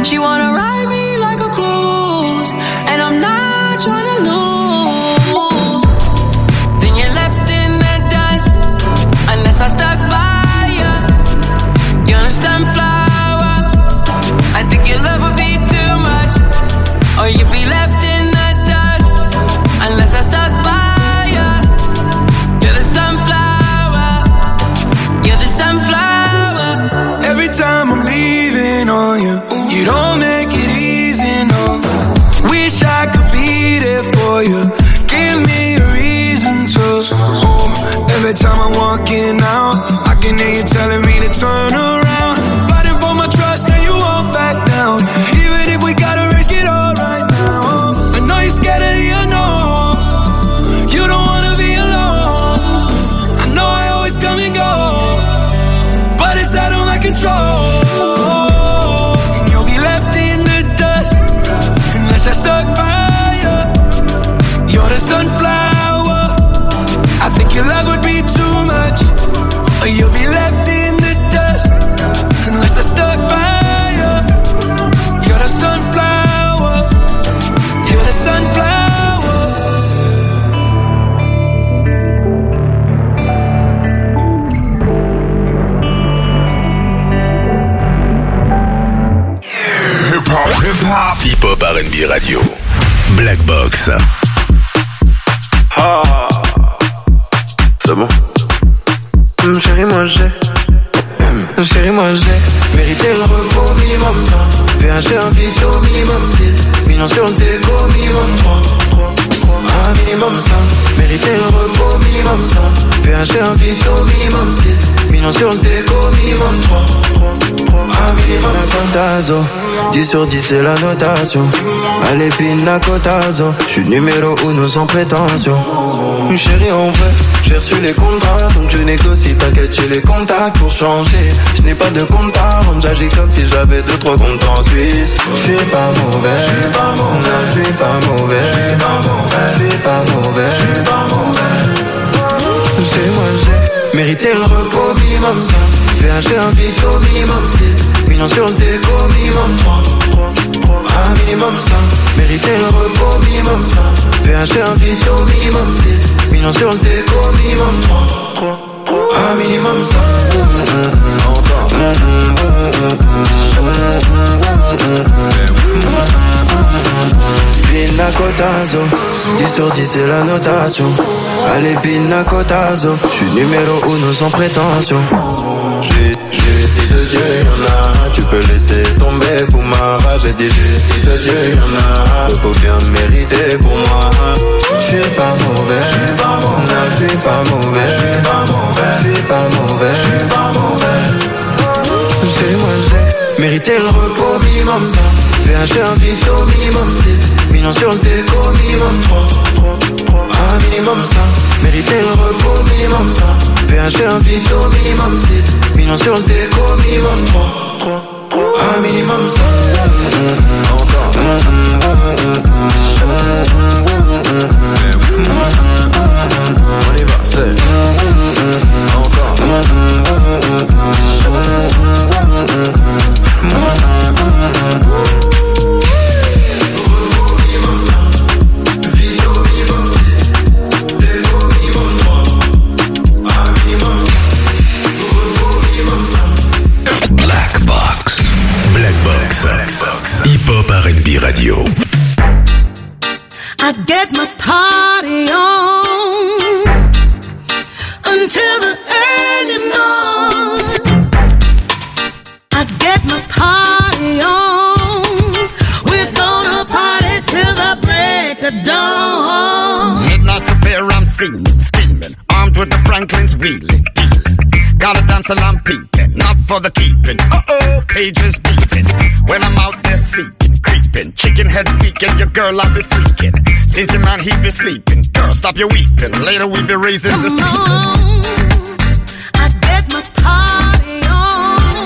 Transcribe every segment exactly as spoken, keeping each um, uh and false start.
She wanna ride me like a cruise, and I'm not trying to lose. Then you're left in the dust, unless I stuck by you. You're a sunflower. I think your love would be too much, or you'd be left in the dust, unless I stuck by you. You're the sunflower. You're the sunflower. Every time I'm leaving on you, you don't make it easy, no. Wish I could be there for you. Give me a reason to. Oh, every time I'm walking out, I can hear you telling me to turn around. Fighting for my trust and you won't back down. Even if we gotta risk it all right now. I know you're scared of the unknown. You don't wanna be alone. I know I always come and go, but it's out of my control. I stuck by you. You're the sunflower. I think your love would be too much, or you'll be left in the dust, unless I stuck by you. You're the sunflower. You're the sunflower. Hip hop, hip hop, hip hop R and B radio. Black Box. Ah, c'est bon. Hum, chérie, moi j'ai. Hum, chérie, moi j'ai mérité le repos minimum ça. V un G un vito minimum six. Millions sur le déco minimum trois. Un minimum ça. Mérité le repos minimum ça. V un G un vito minimum six. Millions sur le déco minimum trois. Un minimum Fantaso, dix sur dix c'est la notation. Allez pina cotazo, j'suis numéro uno sans prétention. Chérie en vrai, j'ai reçu les contrats, donc je négocie, t'inquiète j'ai les contacts pour changer. Je n'ai pas de compte à rendre, j'agis comme si j'avais deux trois comptes en Suisse. J'suis pas mauvais, j'suis pas mauvais, j'suis pas mauvais, j'suis pas mauvais, j'suis pas mauvais, j'suis pas mauvais. C'est moi j'ai mérité le repos minimum ça. V un G un vito minimum six. Millions sur le déco minimum trois. Un minimum ça. Mérité le repos minimum ça. V un G un vito minimum six. Millions sur le déco minimum trois. Un minimum ça. Pina cotazo, dix sur dix c'est la notation. Allez pina cotazo, j'suis numéro uno sans prétention. J'ai justice de Dieu, y'en a. Tu peux laisser tomber pour ma rage. J'ai dit justice de Dieu, y'en a. Repos bien mérité pour moi. J'suis pas mauvais, j'suis pas mauvais, j'suis pas mauvais, j'suis pas mauvais, j'suis pas mauvais, j'suis pas mauvais. C'est moi j'ai mérité le repos minimum ça. V un G un vito minimum six. Millions sur le déco minimum trois. Un minimum ça. Mérité le repos minimum ça. V un G un vito minimum six. Millions sur le déco minimum trois. Un minimum ça. On y va, c'est encore. Black Box. Black Box. Hip Hop R and B Radio. I get my party on until the early morning. I get my party on. We're gonna party till the break of dawn. Midnight affair, I'm singing, scheming, armed with the Franklins, wheeling, dealing. Got a damn I'm peeping, not for the keeping. Uh-oh, pages beeping. When I'm out there seeking, creeping, chicken heads peeking, your girl I be freaking. Since your man he be sleeping, girl stop your weeping. Later we be raising Come the sea. on, I get my party on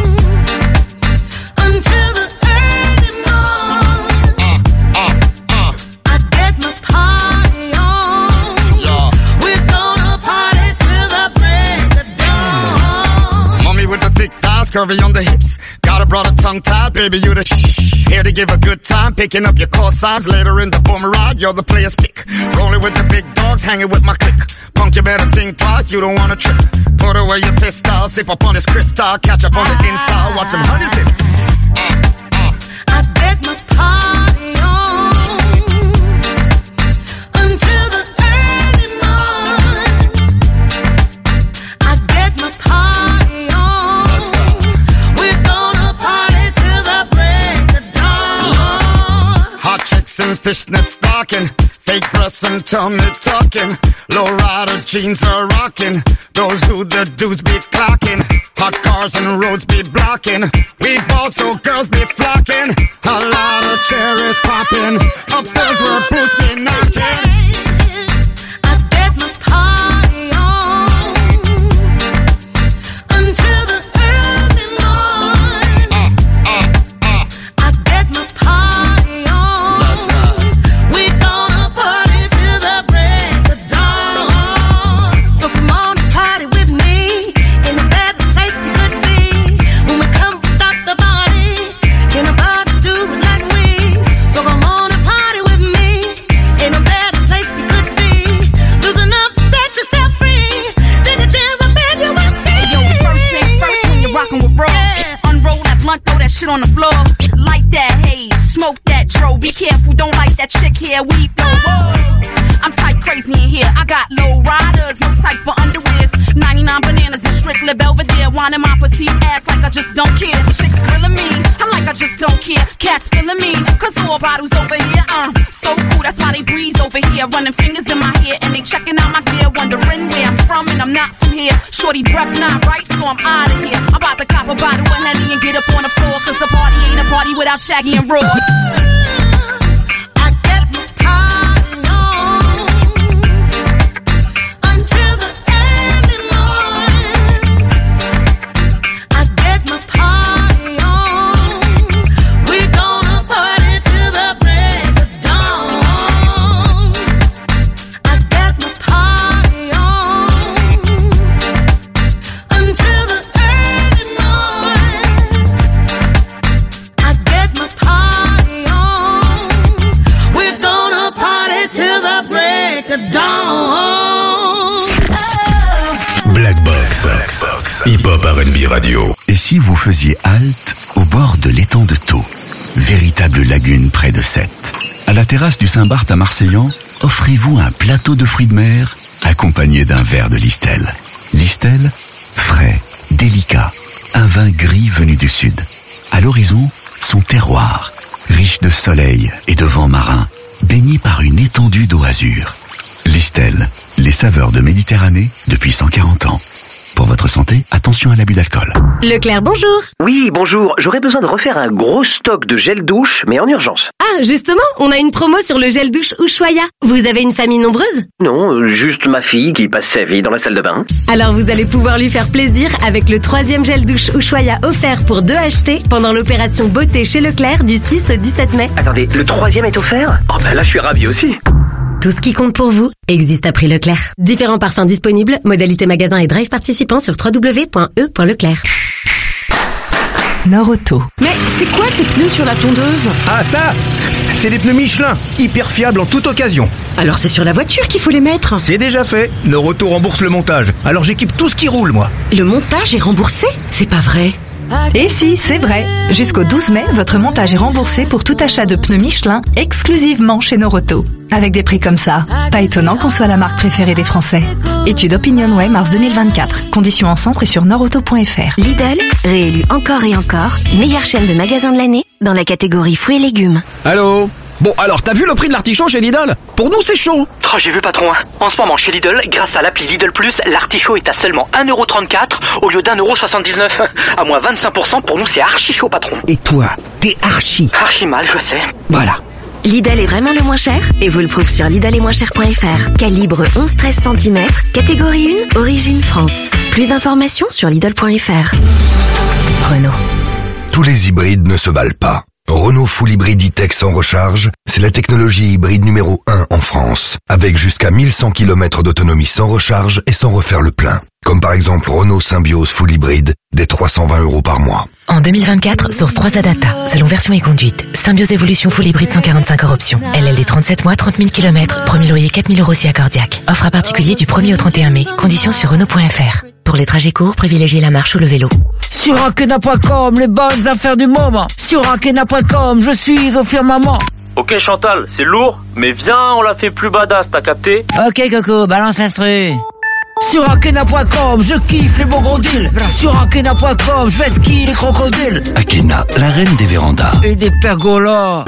until the early morning. Uh, uh, uh. I get my party on. Yeah. We're gonna party till the break of dawn. Mommy with the thick thighs, curvy on the hips. Got a brought a tongue tied, baby, you the shh. Here to give a good time, picking up your call signs. Later in the boomer ride, you're the player's pick. Rolling with the big dogs, hanging with my clique. Punk, you better think twice, you don't wanna trip. Put away your pistol, sip up on this crystal. Catch up on the Insta, watch them honeys dip. I bet my party on until the early morning. I bet my party on. We're gonna party till the break of dawn. Hot chicks and fishnet stocking, fake breasts and tummy talking. Low rider jeans are rocking, those who the dudes be clocking. Hot cars and roads be blocking, we ball so girls be flocking. A lot of cherries popping, upstairs where boots be knocking. I bet my party on until the early morning. Uh, uh, uh. I bet my party on. That's right. We gonna party till the break of dawn. So come on and party with me in a better place you could be. When we come, we start the party. Can nobody do it like we? So come on and party with me in a better place you could be. Losing up to set yourself free. Take a chance, I bet you will see. Yo, first things first when you're rockin' with Raw. Yeah. Unroll that blunt, throw that shit on the floor. Light that haze, smoke that dro. Be careful, don't like that chick here. We blow. I'm tight crazy in here. I got low riders, no type for underwears. ninety-nine bananas and strictly Belvedere. Wanting my petite ass like I just don't care. Chicks grilling me, I'm like I just don't care. Cats feeling me, cause all bottles over here. Uh, so cool, that's why they breeze over here. Running fingers in my hair and they checking out my gear. Wondering where I'm from and I'm not from here. Shorty breath not right, so I'm out of here. I'm about to cop a bottle of Henny and get up on the floor. Cause the party ain't a party without Shaggy and Raw. I get my party on until the early morning. I get my party on. We're gonna party till the break of dawn. I get my party on until the early morning. I get my party on. We're gonna party till the break of dawn. Black Box, Hip Hop R and B Radio. Et si vous faisiez halte au bord de l'étang de Thau, véritable lagune près de Sète, à la terrasse du Saint-Barth à Marseillan, offrez-vous un plateau de fruits de mer accompagné d'un verre de Listel. Listel, frais, délicat, un vin gris venu du sud. À l'horizon, son terroir, riche de soleil et de vent marin, baigné par une étendue d'eau azur. Listel, les saveurs de Méditerranée depuis cent quarante ans. Pour votre santé, attention à l'abus d'alcool. Leclerc, bonjour. Oui, bonjour. J'aurais besoin de refaire un gros stock de gel douche, mais en urgence. Ah, justement, on a une promo sur le gel douche Ushuaïa. Vous avez une famille nombreuse? Non, euh, juste ma fille qui passe sa vie dans la salle de bain. Alors vous allez pouvoir lui faire plaisir avec le troisième gel douche Ushuaïa offert pour deux achetés pendant l'opération beauté chez Leclerc du six au dix-sept mai. Attendez, le troisième est offert? Oh ben là, je suis ravi aussi. Tout ce qui compte pour vous existe à prix Leclerc. Différents parfums disponibles, modalités magasin et drive participants sur w w w point e point leclerc. Norauto. Mais c'est quoi ces pneus sur la tondeuse? Ah ça, c'est des pneus Michelin, hyper fiables en toute occasion. Alors c'est sur la voiture qu'il faut les mettre? C'est déjà fait, Norauto rembourse le montage. Alors j'équipe tout ce qui roule, moi. Le montage est remboursé? C'est pas vrai. Et si, c'est vrai. Jusqu'au douze mai, votre montage est remboursé pour tout achat de pneus Michelin exclusivement chez Norauto. Avec des prix comme ça, pas étonnant qu'on soit la marque préférée des Français. Étude OpinionWay mars deux mille vingt-quatre. Conditions en centre et sur norauto point f r. Lidl, réélu encore et encore, meilleure chaîne de magasins de l'année dans la catégorie fruits et légumes. Allô? Bon, alors, t'as vu le prix de l'artichaut chez Lidl? Pour nous, c'est chaud. Oh, j'ai vu, patron. En ce moment, chez Lidl, grâce à l'appli Lidl Plus, l'artichaut est à seulement un euro trente-quatre au lieu d'un euro soixante-dix-neuf. À moins vingt-cinq pour cent, pour nous, c'est archi chaud, patron. Et toi, t'es archi. Archi mal, je sais. Voilà. Lidl est vraiment le moins cher et vous le prouve sur lidl est moins cher point f r. Calibre onze treize centimètres, catégorie un, origine France. Plus d'informations sur lidl point f r. Renault. Tous les hybrides ne se valent pas. Renault Full Hybride E-Tech sans recharge, c'est la technologie hybride numéro un en France, avec jusqu'à mille cent kilomètres d'autonomie sans recharge et sans refaire le plein. Comme par exemple Renault Symbiose Full Hybride, dès trois cent vingt euros par mois. En deux mille vingt-quatre, source trois A Data. Selon version et conduite, Symbiose Evolution Full Hybride cent quarante-cinq hors option. L L D trente-sept mois, trente mille kilomètres. Premier loyer quatre mille euros si accordiaque. Offre à particulier du premier au trente et un mai. Conditions sur Renault point F R. Pour les trajets courts, privilégiez la marche ou le vélo. Sur Ankena point com, les bonnes affaires du moment. Sur Ankena point com, je suis au firmament. Ok Chantal, c'est lourd, mais viens, on la fait plus badass, t'as capté? Ok Coco, balance l'instru. Sur Ankena point com, je kiffe les bons gros deals. Sur Ankena point com, je vais skier les crocodiles. Akena, la reine des vérandas. Et des pergolas.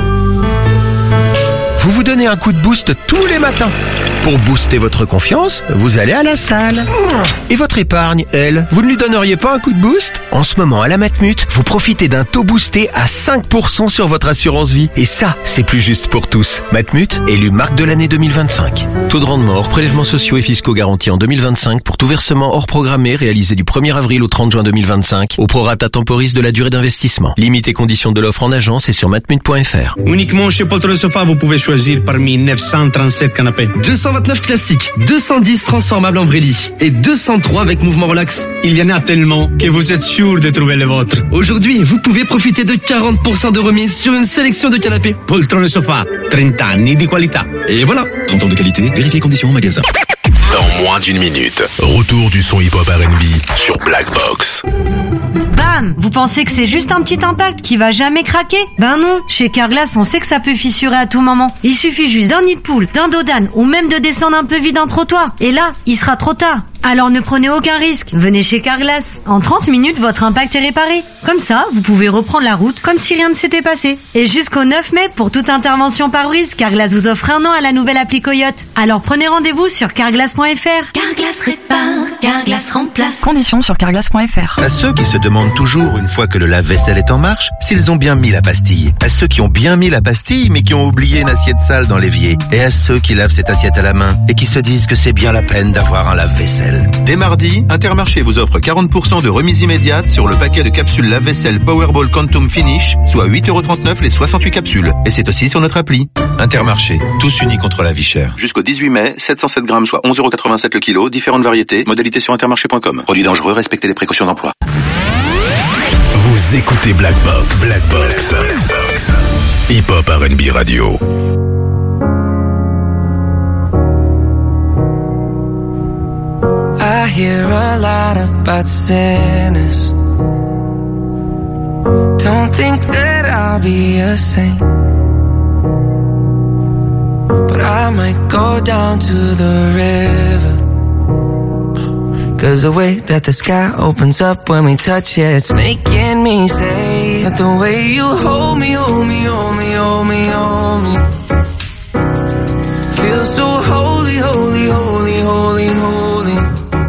Vous vous donnez un coup de boost tous les matins. Pour booster votre confiance, vous allez à la salle. Et votre épargne, elle, vous ne lui donneriez pas un coup de boost? En ce moment, à la Matmut, vous profitez d'un taux boosté à cinq pour cent sur votre assurance vie. Et ça, c'est plus juste pour tous. Matmut, élu marque de l'année deux mille vingt-cinq. Taux de rendement hors prélèvements sociaux et fiscaux garantis en deux mille vingt-cinq pour tout versement hors programmé réalisé du premier avril au trente juin deux mille vingt-cinq au prorata temporis de la durée d'investissement. Limite et conditions de l'offre en agence et sur matmut point F R. Uniquement chez Poltron Sofa, vous pouvez choisir parmi neuf cent trente-sept canapés. deux cent vingt-neuf classiques, deux cent dix transformables en vrai lit et deux cent trois avec mouvement relax. Il y en a tellement que vous êtes sûr de trouver le vôtre. Aujourd'hui, vous pouvez profiter de quarante pour cent de remise sur une sélection de canapés. Poltron Sofa, trente anni di qualità. Et voilà, trente ans de qualité, vérifiez conditions en magasin. Dans moins d'une minute, retour du son hip-hop R and B sur Black Box. Bam! Vous pensez que c'est juste un petit impact qui va jamais craquer? Ben non, chez Carglass on sait que ça peut fissurer à tout moment. Il suffit juste d'un nid de poule, d'un dos d'âne ou même de descendre un peu vite un trottoir. Et là, il sera trop tard. Alors ne prenez aucun risque, venez chez Carglass. En trente minutes, votre impact est réparé. Comme ça, vous pouvez reprendre la route comme si rien ne s'était passé. Et jusqu'au neuf mai, pour toute intervention pare-brise, Carglass vous offre un an à la nouvelle appli Coyote. Alors prenez rendez-vous sur carglass point F R. Carglass répare, Carglass remplace. Conditions sur carglass point F R. À ceux qui se demandent toujours, une fois que le lave-vaisselle est en marche, s'ils ont bien mis la pastille. À ceux qui ont bien mis la pastille, mais qui ont oublié une assiette sale dans l'évier. Et à ceux qui lavent cette assiette à la main et qui se disent que c'est bien la peine d'avoir un lave-vaisselle. Dès mardi, Intermarché vous offre quarante pour cent de remise immédiate sur le paquet de capsules lave-vaisselle Powerball Quantum Finish, soit huit euros trente-neuf les soixante-huit capsules. Et c'est aussi sur notre appli. Intermarché, tous unis contre la vie chère. Jusqu'au dix-huit mai, sept cent sept grammes, soit onze euros quatre-vingt-sept le kilo, différentes variétés, modalités sur intermarché point com. Produits dangereux, respectez les précautions d'emploi. Vous écoutez Black Box, Black Box, hip-hop R and B radio. I hear a lot about sinners. Don't think that I'll be a saint, but I might go down to the river. Cause the way that the sky opens up when we touch it, it's making me say that the way you hold me, hold me, hold me, hold me, hold me, feels so holy, holy, holy, holy, holy.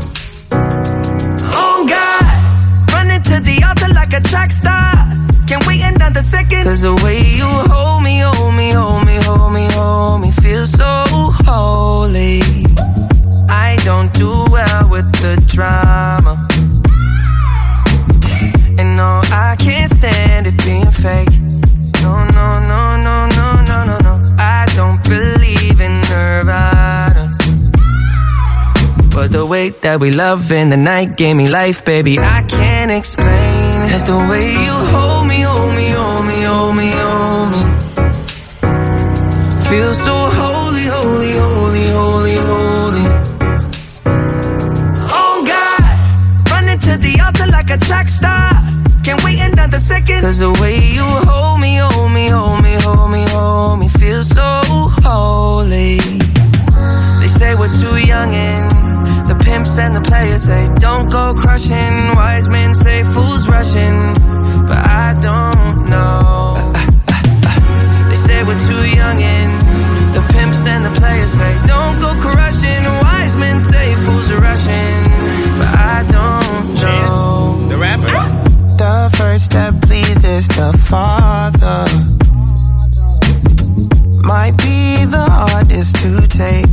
Oh God, running to the altar like a track star. Can't wait another second. Cause the way you hold me, hold me, hold me, hold me, hold me, feels so holy. I don't do well with the drama, and no, I can't stand it being fake. No, no, no, no, no, no, no, no. I don't believe in Nirvana, but the way that we love in the night gave me life, baby. I can't explain that the way you hold me, hold me, hold me, hold me, hold me, feels so holy, holy, holy, holy, holy. Oh God, running to the altar like a track star. Can't wait another second. Cause the way you hold me, hold me, hold me, hold me, hold me, feels so holy. They say we're too young and the pimps and the players say don't go crushing. Wise men say fools rushing, but I don't know. They say we're too young and the pimps and the players say don't go crushing. Wise men say fools are rushing, but I don't know. Chance, the rapper. The first that pleases the Father might be the hardest to take,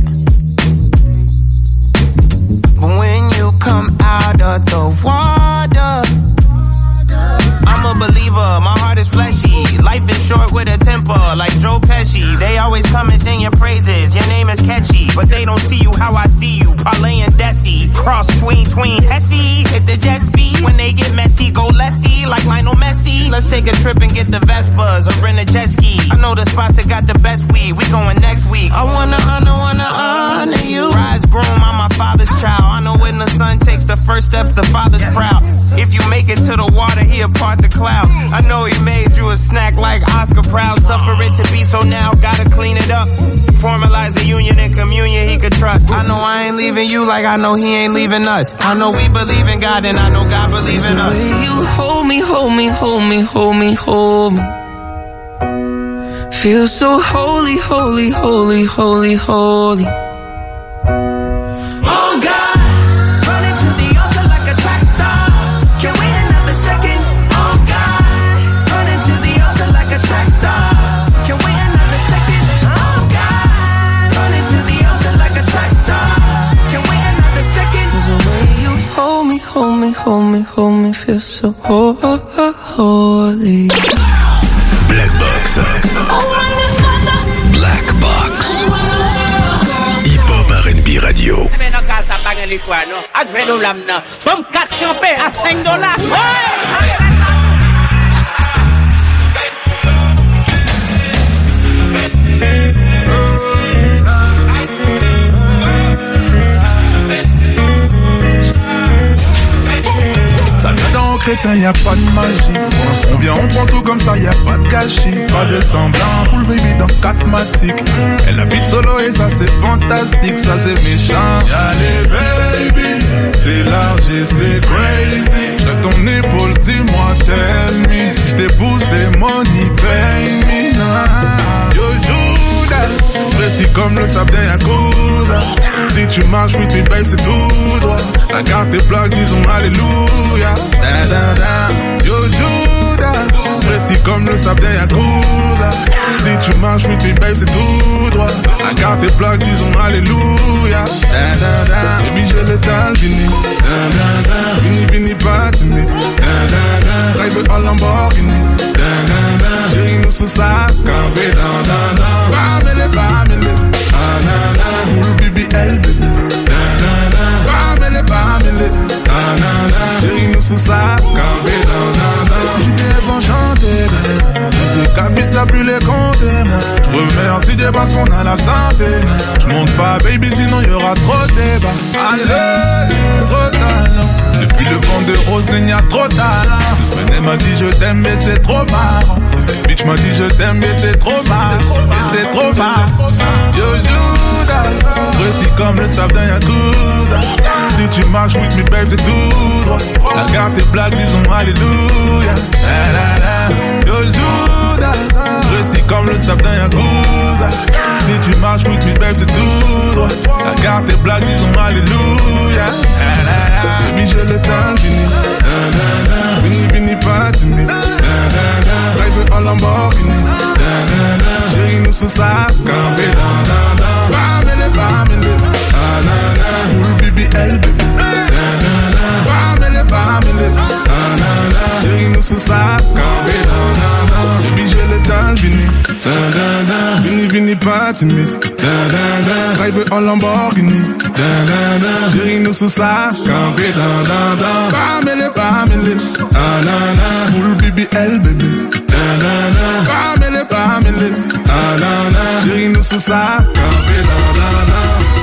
but when you come out of the water, I'm a believer, my heart is fleshy. Life is short with a temper, like Joe Pesci. They always come and sing your praises, your name is catchy, but they don't see you how I see you, Parlay and Desi. cross tween tween Hesse. Hit the jet speed when they get messy. Go lefty like Lionel Messi. Let's take a trip and get the Vespas or rent a jet ski. I know the spots that got the best weed. We going next week. I wanna honor, wanna honor you. Rise groom, I'm my father's child. I know when the son takes the first step, the father's proud. If you make it to the water, he'll part the clouds. I know he made you a snack like Oscar Proud. Suffer it to be so now, gotta clean it up. Formalize the union and communion he could trust. I know I ain't leaving you like I know he ain't leaving us. I know we believe in God and I know God believe in us. You hold me, hold me, hold me, hold me, hold me. Feel so holy, holy, holy, holy, holy. Oh God, running to the altar like a track star. Can't wait another second. Oh God, running to the altar like a track star. Can't wait another second. Oh God, running to the altar like a track star. Can't wait another second. Cause the way you hold me, hold me, hold me, hold me, feel so holy. Black Box. Black Box. Hip-Hop R and B Radio. Ça vient dans crétin, y'a pas de magie. On vient, on prend tout comme ça, y'a pas de gâchis. Pas de semblant, full baby dans quatre matiques. Elle habite solo et ça c'est fantastique, ça c'est méchant. Y'a les baby, c'est large et c'est crazy. J'ai ton épaule, dis-moi, tell me. Si j't'ai poussé, money, pay me. Yo, Judas, précis comme le sable d'un Yakuza. Si tu marches with me, babe, c'est tout droit. Ta carte tes plaques, disons alléluia. Da, da, da. Yo, Judas, précis comme le sable d'un Yakuza. Si tu marches with me, babe, c'est tout droit. Ta carte tes plaques, disons alléluia. Da, da, da. Baby, j'ai l'étal, vini. Da, da, da. Vini, vini, pas timide. Da, da, da. Drive en Lamborghini. Da, da, da. Chérie, nous sous sa campé. Da, da, da. Bamele, bamele. Ah, na, na. Full B B L, baby. Da, da, da. Bamele, bamele. Ah, na, na. Chérie, nous sous sa campé. Da, da, da. J'étais bon chanter. Les cabis, ça plus les compter. Je remercie des parce qu'on a la santé. Je monte pas, baby, sinon y'aura trop de débat. Allez, trop de talent. Depuis le vent de rose, il y a trop de talent. Deux semaines, elle m'a dit je t'aime, mais c'est trop marrant. Cette bitch m'a dit je t'aime, mais c'est trop marrant. Mais c'est trop marrant. Yo, Judas, précis comme le sable d'un Yakuza. Si tu marches with me, babe, c'est tout droit. La garde tes blagues, disons alléluia. La, la, la. Yo, Judas, précis comme le sable d'un Yakuza. Si tu marches with me, babe, c'est tout droit. La garde tes blagues, disons alléluia. La, la, la. Baby, j'ai le temps fini. Da, da, da. Vini, vini, pas timide. Da, da, da. Drive en Lamborghini. Da, da, da. Chérie, nous sous sa campé. Da, da, da. Bamele, bamele. Ah, na, na. Full B B L, baby. Da, da, da. Bamele, bamele. Ah, na, na. Chérie, nous sous sa campé. Da, da, da. Baby, j'ai le temps fini. Da, da, da. Vini, vini, pas timide. Da, da, da. Drive en Lamborghini. Da, da, da. Chérie, nous sous sa campé. Da, da, da. Bamele, bamele. Ah, na, na. Full B B L, baby. Da, da, da. Bamele, bamele. Ah, na, na. Chérie, nous sous sa campé. Da, da, da.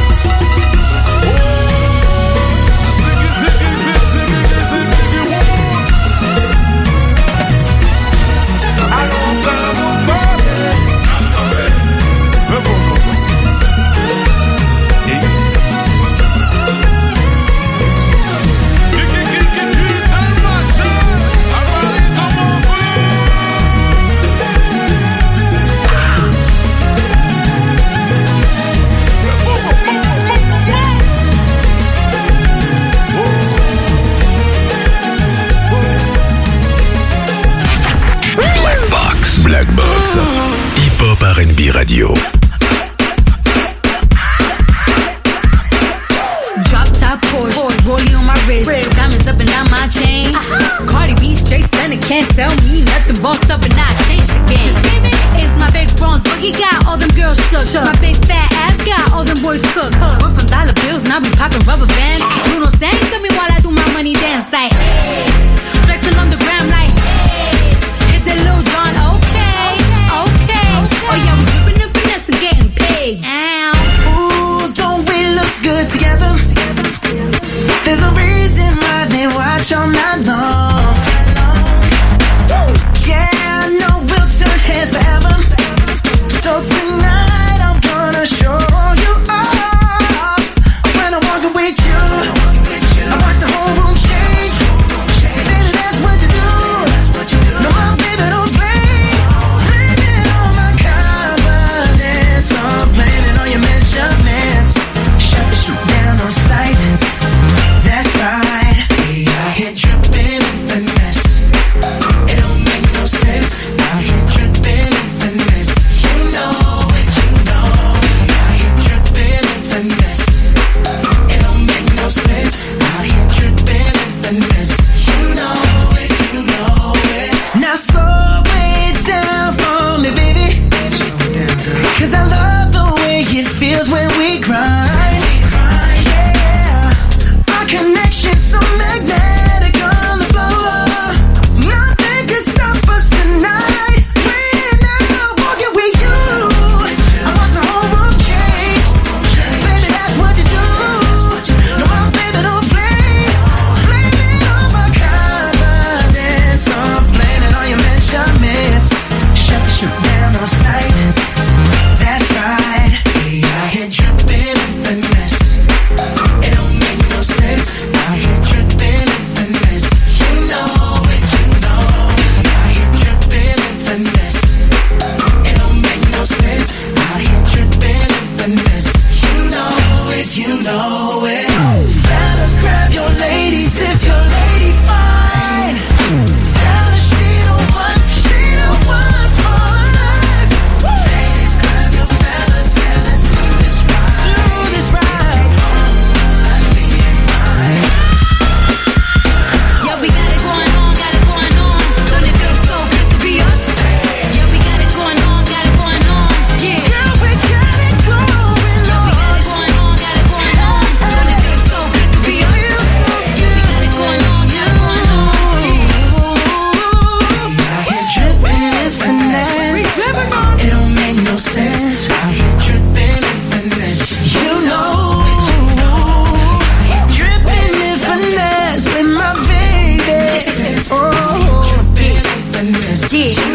Black Box, Hip-Hop R and B Radio. Drop top Porsche, rollie on my wrist, diamonds up and down my chain. Cardi B straight stunning, can't tell me nothing. Bossed up and I changed the game. It's my big bronze boogie, got all them girls shook. My big fat ass got all them boys cooked. We're from dollar bills and I be popping rubber bands. Bruno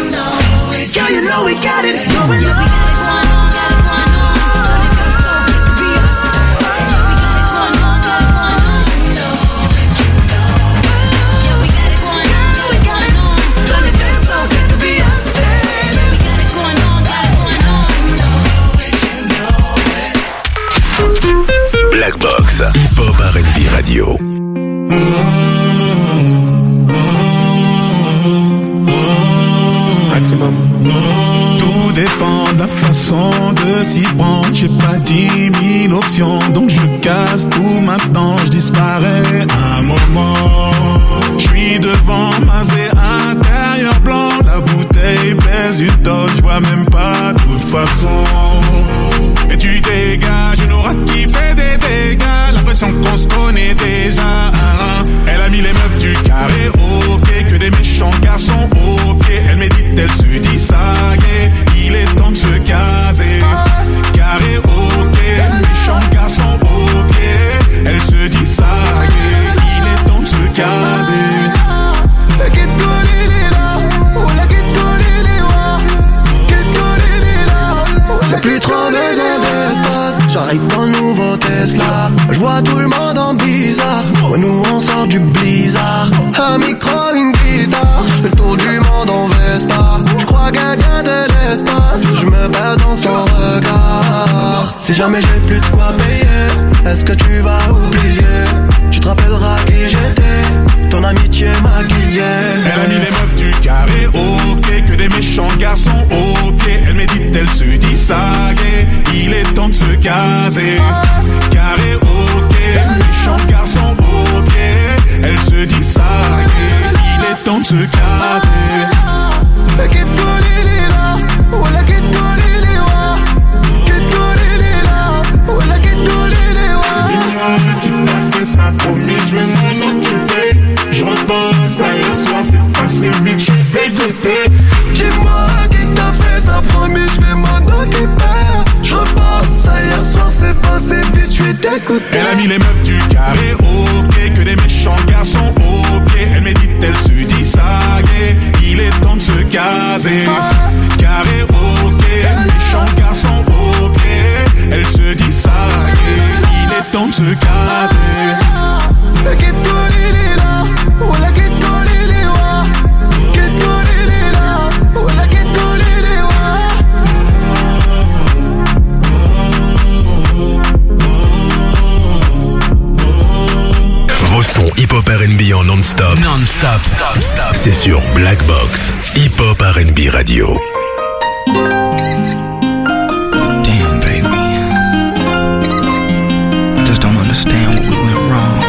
know it. Girl, you know we got it going on. Black Box, Hip-Hop R and B Radio. Maximum. Tout dépend de la façon de s'y prendre. J'ai pas dix mille options, donc je casse tout maintenant. Je disparais un moment. Je suis devant Mazé, intérieur blanc. La bouteille pèse une tonne, je vois même pas de toute façon. Et tu dégages une aura qui fait des dégâts. L'impression qu'on se connaît déjà. Elle a mis les meufs du carré au pied, que des méchants garçons au pied. Elle médite, elle se dit ça y est, il est temps de se caser. Carré au pied, méchants garçons au pied. Elle se dit ça y est, il est temps de se caser. J'ai plus trop besoin d'espace. J'arrive dans le nouveau Tesla. Je vois tout le monde en bizarre. Ouais, nous on sort du blizzard. Un micro, une guitare. Je fais le tour du monde en Vespa. Je crois qu'elle vient de l'espace. Je me perds dans son regard. Si jamais j'ai plus de quoi payer, est-ce que tu vas oublier? Tu te rappelleras qui j'étais, ton amitié maquillée. Elle a mis les meufs du carré au pied, que des méchants garçons au pied. Elle médite, elle se dit ça y est, il est temps de se caser. Carré au pied, méchants garçons au pied. Elle se dit ça y est, il est temps de se caser. Dis-moi qui t'a fait ça, promis, je vais m'en occuper. Je repense à hier soir, c'est passé vite, je suis dégoûté. Dis-moi qui t'a fait ça, promis, je vais m'en occuper. Je repense à hier soir, c'est passé vite, je suis dégoûté. Elle a mis les meufs du carré au pied, que des méchants garçons au pied. Elle médite, elle se dit ça y est, il est temps de se caser. Carré au pied, méchants garçons au pied. Elle se dit ça y est, il est temps de se caser. Vos sons hip-hop R and B en non-stop. Non-stop, stop, stop. C'est sur Black Box, Hip-Hop R and B Radio. Damn, baby. I just don't understand what we went wrong.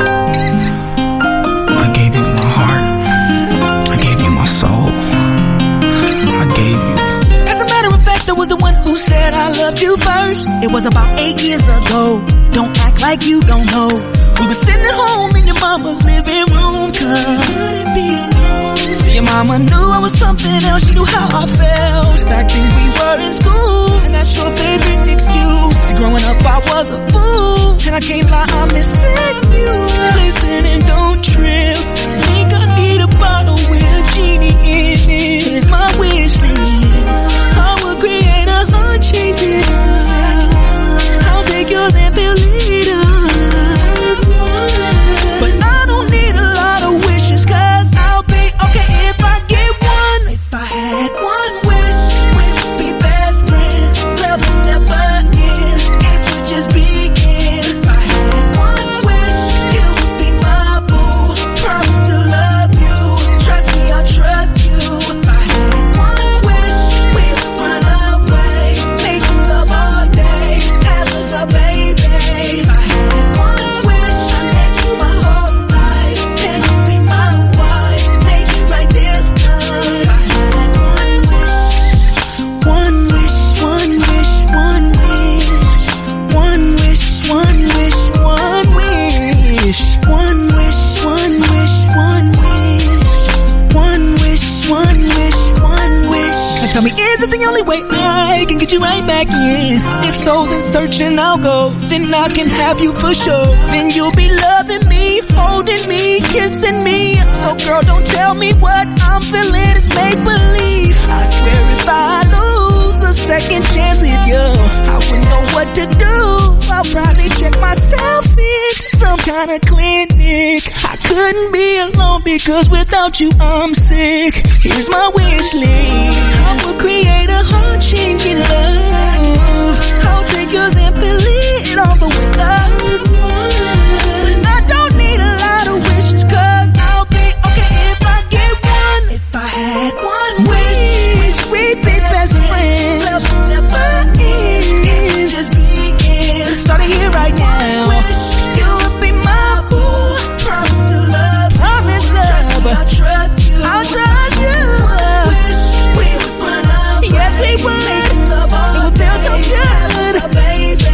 I gave you my heart. I gave you my soul. I gave you. As a matter of fact, I was the one who said I loved you first. It was about eight years ago. Don't act like you don't know. We were sitting at home in your mama's living room, couldn't be alone. See, your mama knew I was something else. She knew how I felt. Back then we were in school, and that's your favorite excuse. See, growing up I was a fool, and I can't lie, I'm missing you. Listen and don't trip. Think I need a bottle with a genie in it. Here's my wish list. I will create a heart changing up. I'll take yours and fill it up. But I don't need a lot of wishes, cause I'll be okay if I get one. If I had one wish, we would be best friends. Love would never end, it would just begin. If I had one wish, you would be my boo. Promise to love you, trust me, I'll trust you. If I had one wish, we would run away, make love all day, have us a baby. If I had one wish, I'd let you my whole life. Can you be my wife? Make it right this time. If I had one wish, one wish, one wish, one wish, one wish, one wish, one wish, one wish, one wish, one wish, one wish, one wish, one wish. Now tell me, is it the only way I can get you right back in? If so, then searching I'll go. Then I can have you for sure. Then you'll be loving me, holding me, kissing me. So girl, don't tell me what I'm feeling is make believe. kind of clinic. I couldn't be alone because without you I'm sick. Here's my wish list. I will create a heart-changing love. I'll take yours and fill it all the way up. And I don't need a lot of wishes, cause I'll be okay if I get one. If I had one wish, wish we'd be best friends. Love never ends, just begin. Starting here right now. Wish you would be my boo. Promise to love, promise love. I'll trust you, I'll trust you. Wish we would run up, yes we would. It would feel so good, so baby.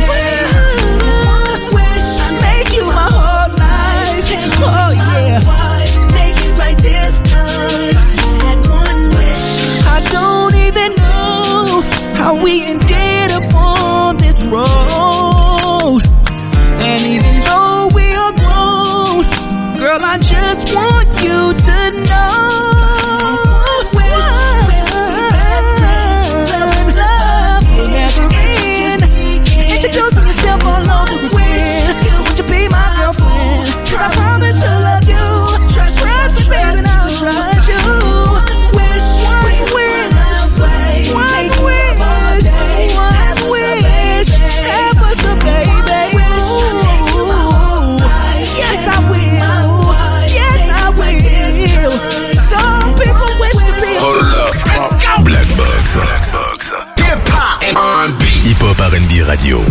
Wish I'd make you my whole life. Oh yeah, make it right this time. I had one wish. I don't even know how we ended up on this road. And even though we are grown, girl, I just want you to know. Introducing yourself all over again. Would you be my girlfriend? Cause I promise to love you. Trust, trust me, baby, and I'll trust you. Wish, one wish, one wish, one wish. Have us a baby. Yes, I will. Yes, I will. Some people wish to be. Black Box. Black Box. Hip hop and R and B. Hip Hop R and B Radio.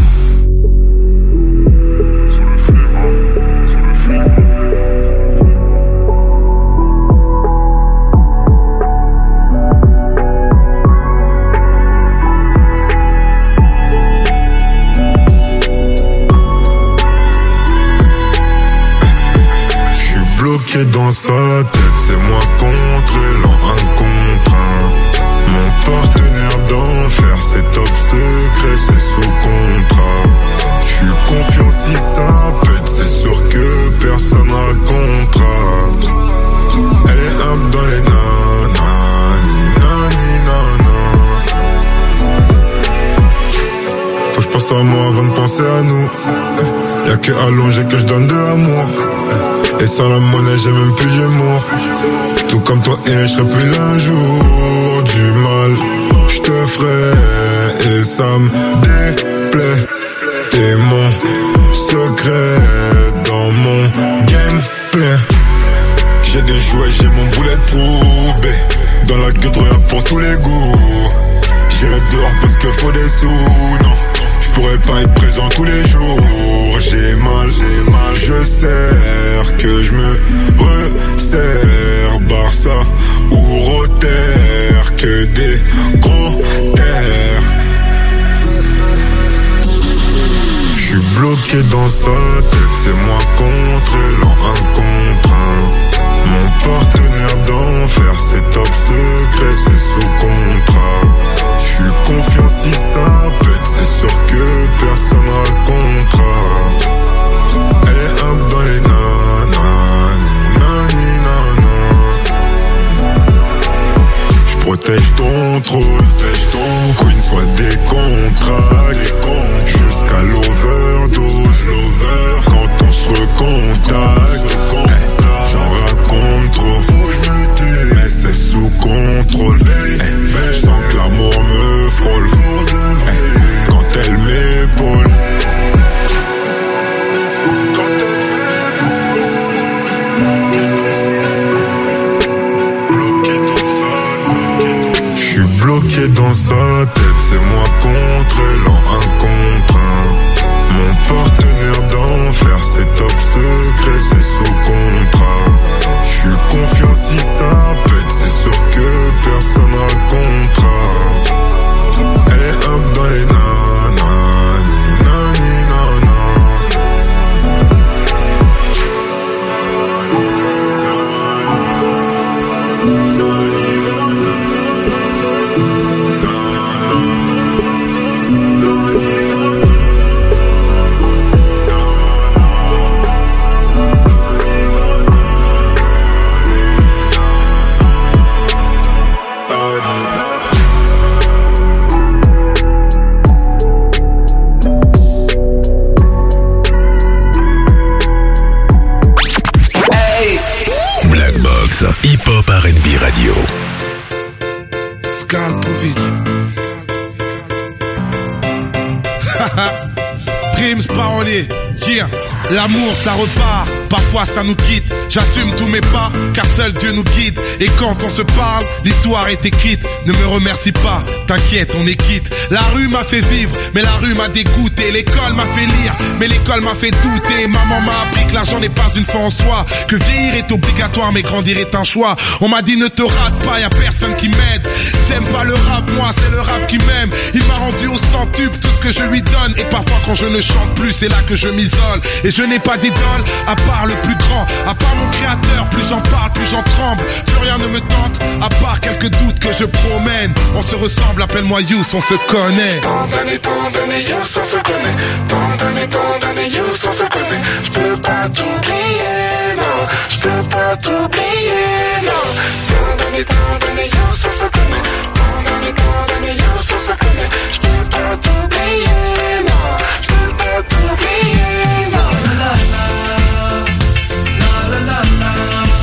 Bloqué dans sa tête, c'est moi contre elle en un contre un. Mon partenaire d'enfer, c'est top secret, c'est sous contrat. J'suis confiant si ça pète, c'est sûr que personne racontera. Elle est up dans les nanani, nani, nana. Faut que j'pense à moi avant de penser à nous. Y'a que allongé que j'donne de l'amour. Et sans la monnaie j'ai même plus d'humour. Tout comme toi et je serai plus l'un jour. Du mal j'te ferai et ça me déplaît. T'es mon secret dans mon gameplay. J'ai des jouets, j'ai mon bulletproof. Dans la gueule rien pour tous les goûts. J'irai dehors parce que faut des sous. Non, je pourrais pas être présent tous les jours. J'ai mal, j'ai mal, je sers que je me resserre. Barça ou Rotter, que des gros terres. J'suis bloqué dans sa tête, c'est moi contre elle en un contre un. Mon partenaire d'enfer, c'est top secret, c'est sous contrat. J'suis confiant si ça pète, c'est sûr que personne racontera. Elle est up dans les nanani, nani, nana. J'protège ton trône, protège ton queen, soit des contrats, jusqu'à l'overdose, l'over, quand on se recontacte. J'en raconte trop, faut que je me tais, mais c'est sous contrôle. Je sens que l'amour me frôle, quand elle m'épaule. J'suis bloqué dans sa tête, c'est moi contre elle en un contre un. Mon partenaire d'enfer, c'est top secret, c'est sous contrat. J'suis confiant si ça pète, c'est sûr que personne racontera. Elle est up dans les nanani, nani, nana. Hip Hop R and B Radio. Skalpovic. Primes parolier, yeah. L'amour ça repart, parfois ça nous quitte. J'assume tous mes pas, car seul Dieu nous guide. Et quand on se parle, l'histoire est écrite. Ne me remercie pas, t'inquiète, on est quitte. La rue m'a fait vivre, mais la rue m'a dégoûté. L'école m'a fait lire, mais l'école m'a fait douter. Maman m'a appris que l'argent n'est pas une fin en soi, que vieillir est obligatoire, mais grandir est un choix. On m'a dit ne te rate pas, y'a personne qui m'aide. J'aime pas le rap, moi c'est le rap qui m'aime. Il m'a rendu au centuple tout ce que je lui donne. Et parfois quand je ne chante plus, c'est là que je m'isole. Et je n'ai pas d'idole, à part le plus grand, à part mon créateur. Plus j'en parle, plus j'en tremble. Plus rien ne me tente, à part quelques doutes que je promène. On se ressemble, appelle-moi Youss, on se connaît. Tant d'années, tant d'années, Youss, on se connaît. Tant d'années, tant d'années, Youss, on se connaît. Je peux pas t'oublier, non. Je peux pas t'oublier, non. Tant d'années, tant d'années, Youss, on se connaît. Tant d'années, tant d'années, Youss, on se connaît. Je peux pas t'oublier, non. Je peux pas t'oublier, non. La la la la la la.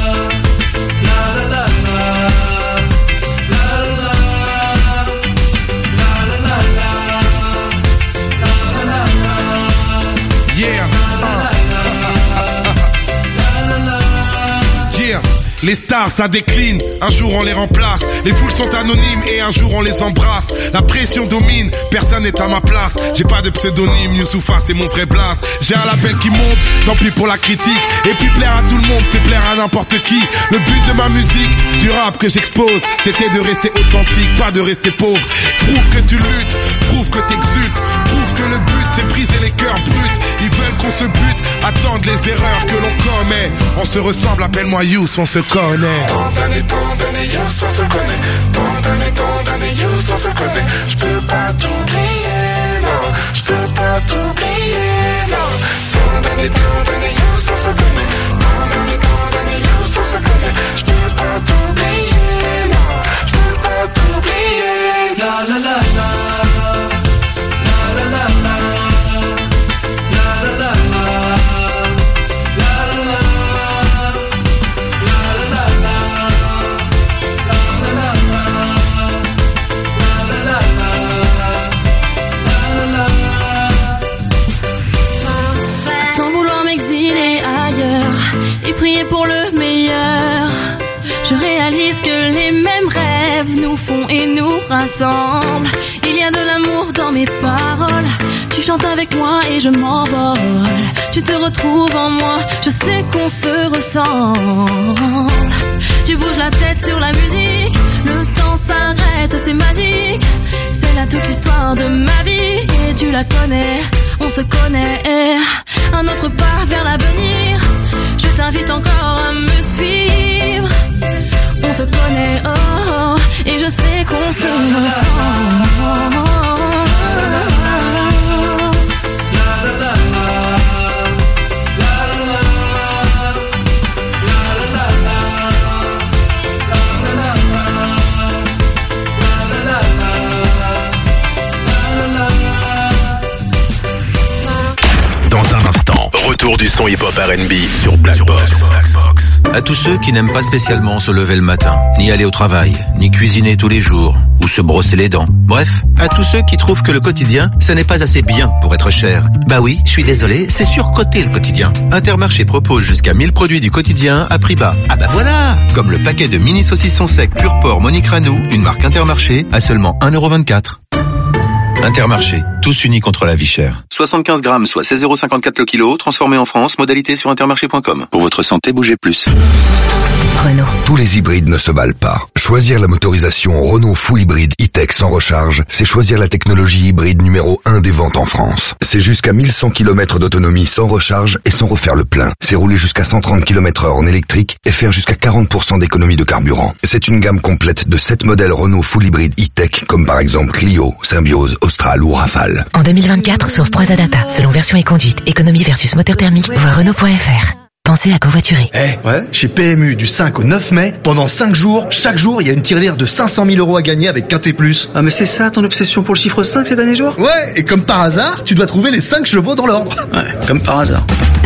Les stars ça décline, un jour on les remplace. Les foules sont anonymes et un jour on les embrasse. La pression domine, personne n'est à ma place. J'ai pas de pseudonyme, Youssoufa c'est mon vrai blast. J'ai un label qui monte, tant pis pour la critique. Et puis plaire à tout le monde, c'est plaire à n'importe qui. Le but de ma musique, du rap que j'expose, c'était de rester authentique, pas de rester pauvre. Prouve que tu luttes, prouve que t'exultes. Prouve que le but c'est briser les cœurs bruts. Ils veulent qu'on se bute, attendent les erreurs que l'on commet. On se ressemble, appelle-moi Youss, on se connaît. Tant d'années, tant d'années, Youss, on se connaît. Tant d'années, tant d'années, Youss, on se connaît. Je peux pas t'oublier, non. Je peux pas t'oublier, non. Tant d'années, tant d'années, Youss, on se connaît. Tant d'années, tant d'années, Youss, on se connaît. Je peux pas t'oublier, non. Je peux pas t'oublier. La la la la. La la la la. La la la la. Prier pour le meilleur. Je réalise que les mêmes rêves nous font et nous rassemblent. Il y a de l'amour dans mes paroles. Tu chantes avec moi et je m'envole. Tu te retrouves en moi, je sais qu'on se ressemble. Tu bouges la tête sur la musique. Le temps s'arrête, c'est magique. C'est là toute l'histoire de ma vie. Et tu la connais, on se connaît. Un autre pas vers l'avenir. Je t'invite encore à me suivre. On se connaît, oh, oh, et je sais qu'on se ressemble. Dans un instant, retour du son hip-hop R and B sur Black Box. À tous ceux qui n'aiment pas spécialement se lever le matin, ni aller au travail, ni cuisiner tous les jours, ou se brosser les dents. Bref, à tous ceux qui trouvent que le quotidien, ça n'est pas assez bien pour être cher. Bah oui, je suis désolé, c'est surcoté le quotidien. Intermarché propose jusqu'à mille produits du quotidien à prix bas. Ah bah voilà! Comme le paquet de mini saucissons secs pur porc Monique Ranou, une marque Intermarché, à seulement un euro vingt-quatre. Intermarché, tous unis contre la vie chère. soixante-quinze grammes, soit seize euros cinquante-quatre le kilo, transformé en France, modalité sur intermarché point com. Pour votre santé, bougez plus. Renault. Tous les hybrides ne se valent pas. Choisir la motorisation Renault Full Hybride E-Tech sans recharge, c'est choisir la technologie hybride numéro un des ventes en France. C'est jusqu'à mille cent kilomètres d'autonomie sans recharge et sans refaire le plein. C'est rouler jusqu'à cent trente kilomètres heure en électrique et faire jusqu'à quarante pour cent d'économie de carburant. C'est une gamme complète de sept modèles Renault Full Hybride E-Tech, comme par exemple Clio, Symbiose, Austral ou Rafale. En deux mille vingt-quatre, source trois A Data, selon version et conduite, économie versus moteur thermique, voir Renault point F R. Pensez à covoiturer. Eh, hey, ouais. Chez P M U, du cinq au neuf mai, pendant cinq jours, chaque jour, il y a une tirelire de cinq cent mille euros à gagner avec Quintet Plus. Ah, mais c'est ça ton obsession pour le chiffre cinq ces derniers jours? Ouais, et comme par hasard, tu dois trouver les cinq chevaux dans l'ordre. Ouais, comme par hasard.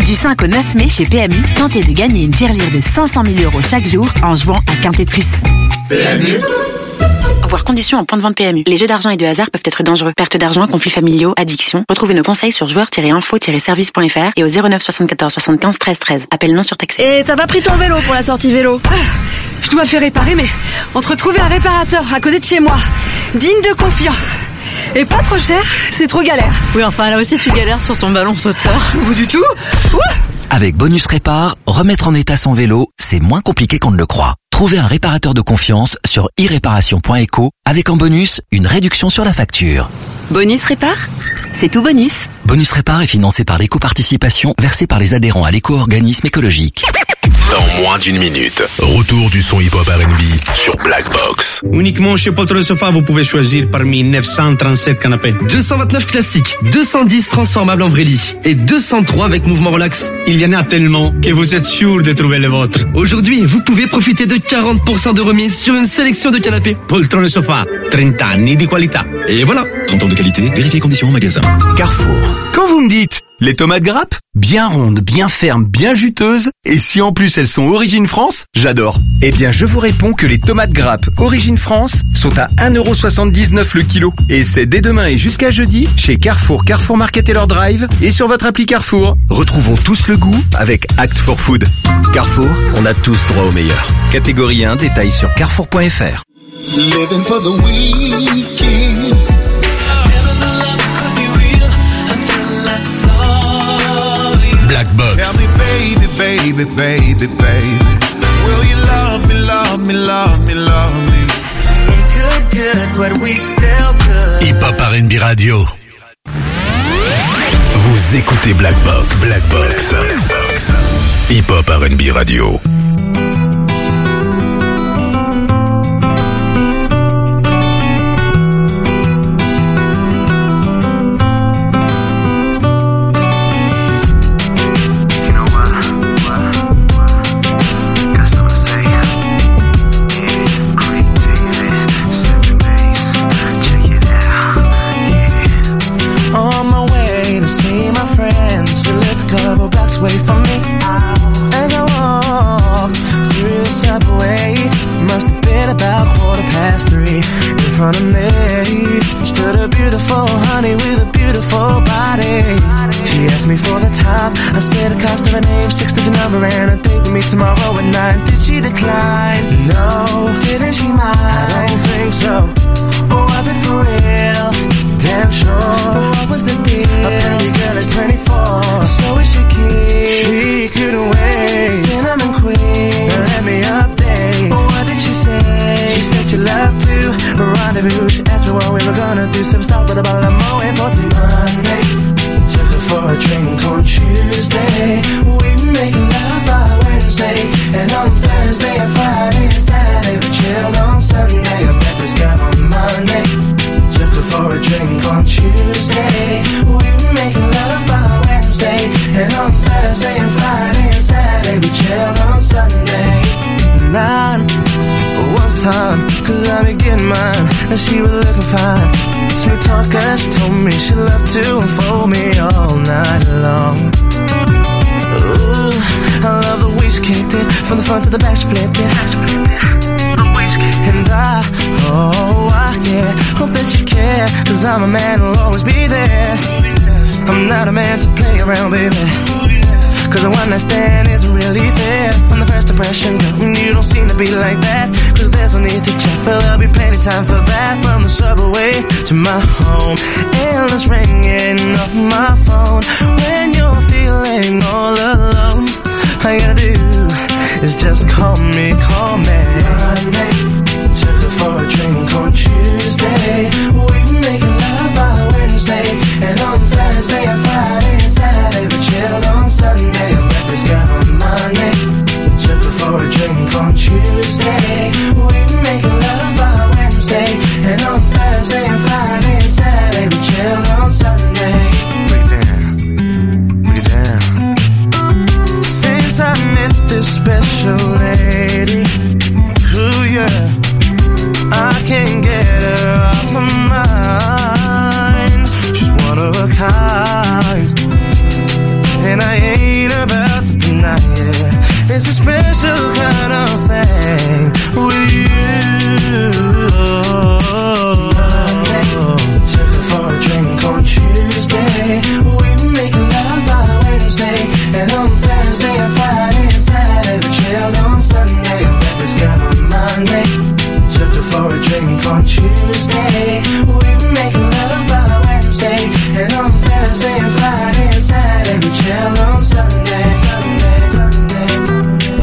Du cinq au neuf mai chez P M U, tentez de gagner une tirelire de cinq cent mille euros chaque jour en jouant à Quintet Plus. P M U. Voir conditions en point de vente P M U. Les jeux d'argent et de hasard peuvent être dangereux. Perte d'argent, conflits familiaux, addiction. Retrouvez nos conseils sur joueurs tiret info tiret service point f r et au zéro neuf soixante-quatorze soixante-quinze treize treize. Appel non surtaxé. Et t'as pas pris ton vélo pour la sortie vélo? Ah, je dois le faire réparer, mais entre trouver un réparateur à côté de chez moi, digne de confiance, et pas trop cher, c'est trop galère. Oui, enfin là aussi tu galères sur ton ballon sauteur. Ou du tout. Ouh. Avec Bonus Répar, remettre en état son vélo, c'est moins compliqué qu'on ne le croit. Trouvez un réparateur de confiance sur i réparation point eco avec en bonus une réduction sur la facture. Bonus Répar, c'est tout bonus. Bonus Répar est financé par l'éco-participation versée par les adhérents à l'éco-organisme écologique. Dans moins d'une minute, retour du son hip-hop R and B sur Black Box. Uniquement chez Poltron Sofa, vous pouvez choisir parmi neuf cent trente-sept canapés. deux cent vingt-neuf classiques, deux cent dix transformables en vrai lit et deux cent trois avec mouvement relax. Il y en a tellement que vous êtes sûr de trouver le vôtre. Aujourd'hui, vous pouvez profiter de quarante pour cent de remise sur une sélection de canapés. Poltron Sofa, trente anni di qualità. Et voilà, trente ans de qualité, vérifiez conditions au magasin. Carrefour. Quand vous me dites les tomates grappes, bien rondes, bien fermes, bien juteuses, et si en plus elles sont origine France, j'adore. Eh bien je vous réponds que les tomates grappes origine France sont à un euro soixante-dix-neuf le kilo. Et c'est dès demain et jusqu'à jeudi chez Carrefour, Carrefour Market et leur drive et sur votre appli Carrefour. Retrouvons tous le goût avec Act for Food. Carrefour, on a tous droit au meilleur. Catégorie un, détail sur carrefour point f r. Living for the weekend. Black Box. Tell me baby, baby, baby, baby, will you love me, love me, love me, love me? Good, good, but we still good. Hip Hop R and B Radio. Vous écoutez Black Box. Black Box. Hip Hop R and B Radio. Wait for me as I walked through the subway. Must have been about quarter past three. In front of me stood a beautiful honey with a beautiful body. She asked me for the time. I said the cost of her name, six-digit number, and a date with me tomorrow at nine. Did she decline? No. Didn't she mind? I don't think so. Or was it for real? Damn sure. What was the deal? A pretty girl is twenty-four. So is she keen? She couldn't wait. Cinnamon queen, let me update. What did she say? She said she loved to rendezvous. She asked me what we were gonna do. Some stop with a bottle of Moet for Monday. Took her for a drink on Tuesday. We were making love by Wednesday. And on Thursday and Friday and Saturday we chilled on Sunday. I met this girl on Monday. Took her for a drink on Tuesday. We were making love by Wednesday. And on Thursday and Friday and Saturday we chilled on Sunday. Nine was time, cause I be getting mine. And she was looking fine. Smooth talker, she told me she loved to unfold me all night long. Ooh, I love the way she kicked it. From the front to the back she flipped it. And I, oh, I, yeah, hope that you care. Cause I'm a man who'll always be there. I'm not a man to play around, baby. Cause the one night stand isn't really fair. From the first impression, girl, you don't seem to be like that. Cause there's no need to check, for there'll be plenty time for that. From the subway to my home, endless ringing off my phone. When you're feeling all alone, all you gotta do is just call me, call me. Monday, took her for a drink on Tuesday. We were making love by Wednesday. And on Thursday and Friday and Saturday we chilled on Sunday. I met this girl on Monday. Took her for a drink on Tuesday. We were making love by Wednesday. And on Thursday and Friday and Saturday we chilled on Sunday. Break it down, break it down. Since I met this special lady, ooh yeah, I can't get her off my mind. She's one of a kind, and I ain't Tuesday. We were making love on Wednesday, and on Thursday and Friday and Saturday we chill on Sunday, Sunday, Sunday, Sunday.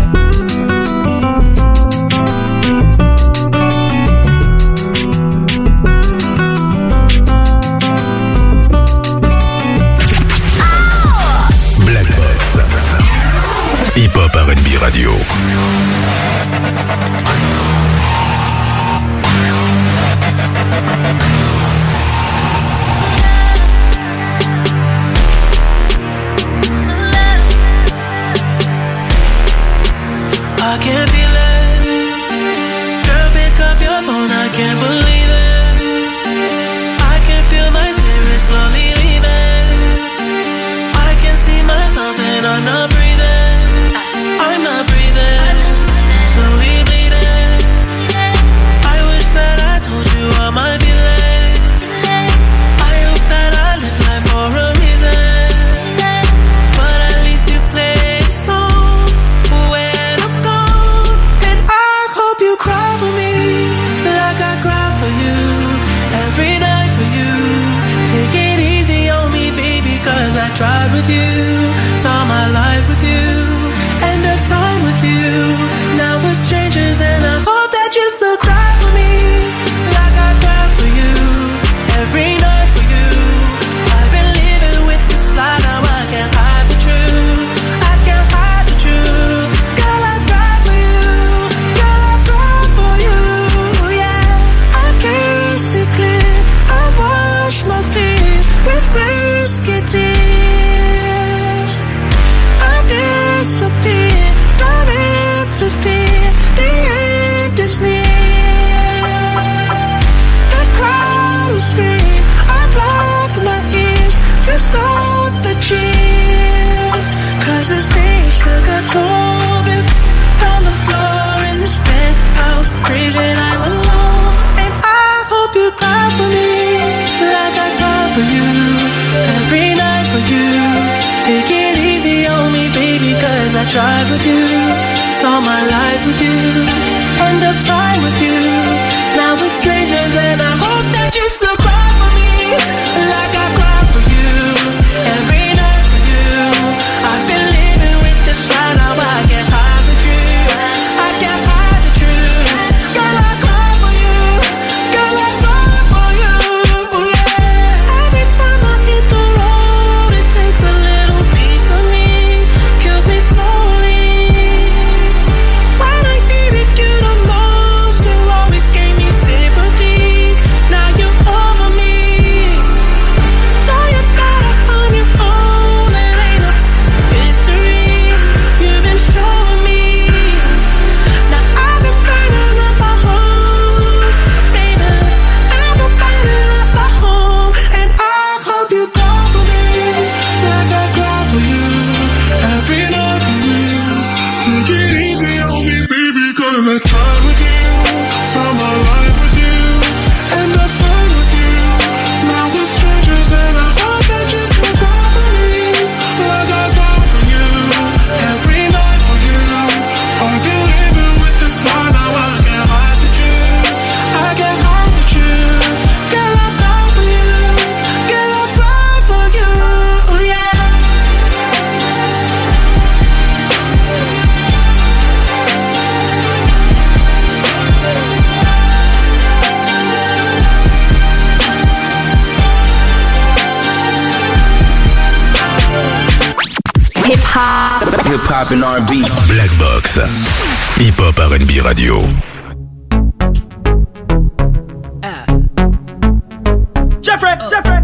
Black Box Hip Hop R and B Radio. I can't feel it. Girl, pick up your phone, I can't believe it. I can feel my spirit slowly leaving. I can see myself and I'm not breathing. I'm not breathing. Slowly bleeding. I wish that I told you all my feelings. I hope that I live life for a reason. But at least you play a song when I'm gone. And I hope you cry for me like I cry for you. Every night for you. Take it easy on me, baby, cause I tried with you. Saw my life with you. End of time with you. Now we're strangers and I hope that you still cry for me like I cry for you. Every night for you. I've been living with this lie, now I can't hide the truth. I can't hide the truth. Girl, I cry for you. Girl, I cry for you. Yeah, I can't see clear. I wash my fears with whiskey tears. I disappear, don't interfere. The end is near. The crowd will scream. I block my ears to stop the cheers. Cause the stage took a toll. Been on the floor in this penthouse, crazy and I'm alone. And I hope you cry for me like I cry for you. Every night for you. Take it easy on me, baby, cause I tried with you. Saw my life with you. End of time with you. Now we're strangers and I hope that you still cry for me like I cry for you. Every night for you. I've been living with this lie, now I can't hide the truth. I can't hide the truth. Girl, I cry for you. Girl, I cry for you. Yeah. Every time I hit the road, it takes a little piece of me, kills me slowly. When I needed you the most, you always gave me sympathy. Now you're over me. Now you're better on your own. It ain't a mystery. You've been showing me. Now I've been burning up my home, baby. I've been burning up my home, and I hope you cry for me like I cry for you. Every night for you. Take it easy on me, baby, cause I tried with you. Saw my life with you. End of time with you. Now we're strangers and I hope that you still cry for me like I cry for you. Every night for you. I've been living with this lie, now I can't hide the truth. I can't hide the truth. Girl, I cry for you. Girl, I cry for you. Yeah. Hip hop. Hip Hop and R and B. Black Box Hip Hop R and B Radio. Jeffrey, Jeffrey,